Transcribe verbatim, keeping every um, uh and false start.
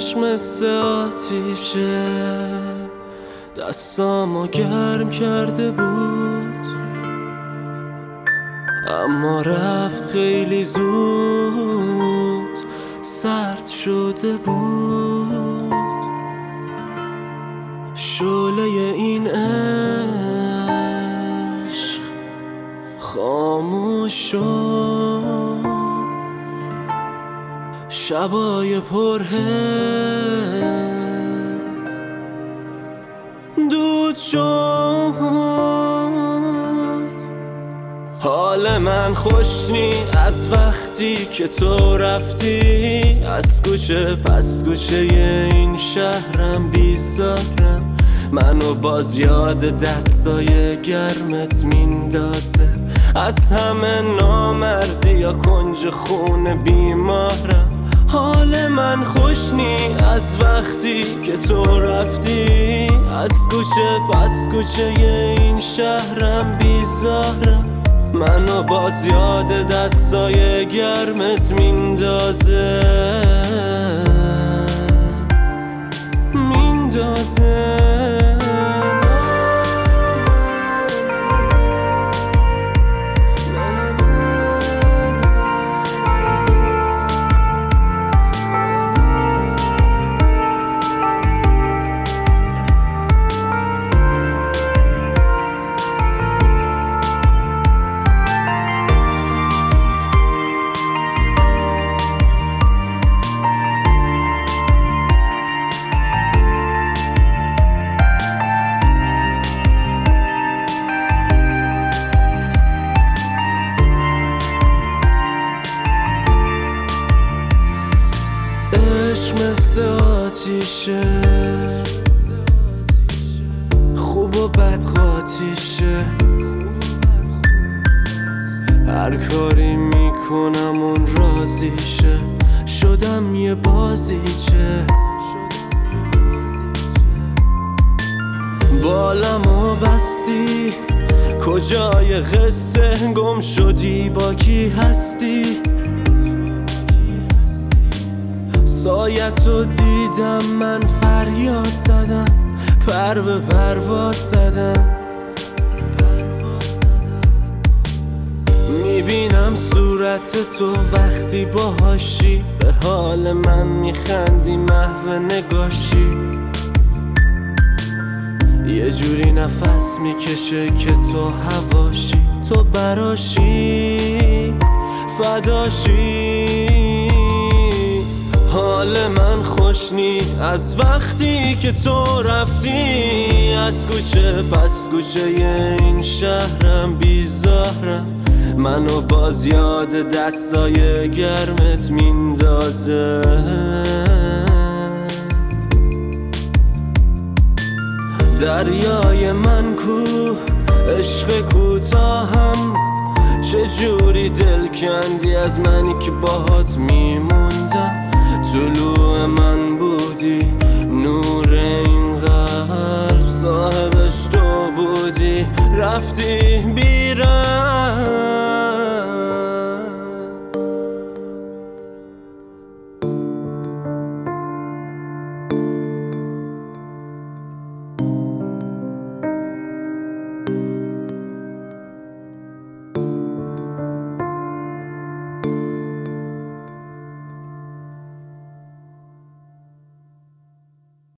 عشق مثل آتیشه، دستامو گرم کرده بود اما رفت خیلی زود، سرد شده بود. شعله این عشق خاموش شد، شبای پرهز دود شد. حال من خوش نی از وقتی که تو رفتی، از کوچه پس کوچه این شهرم بیزارم، منو باز یاد دستای گرمت میندازه. از همه نامردی یا کنج خونه بیمارم. حال من خوش نی از وقتی که تو رفتی، از کوچه پس کوچه این شهرم بیزارم، منو باز یاد دستای گرمت میندازه میندازه. عشق مثل آتیشه، خوب و بد قاطیشه، هر کاری میکنم اون راضیشه، شدم یه بازیچه. بالمو بستی کجای قصه، گم شدی با کی هستی، سایتو دیدم من فریاد زدم، پر به پرواز زدم. میبینم صورت تو وقتی باهاشی، به حال من میخندی محو نگاشی، یه جوری نفس میکشه که تو هواشی، تو براشی فداشی. حال من خوش نی از وقتی که تو رفتی، از کوچه پس کوچه این شهرم بیزارم، منو باز یاد دستای گرمت میندازه. دریای من کو عشق کوتاهم، چه جوری دل کندی از منی که باهات میمون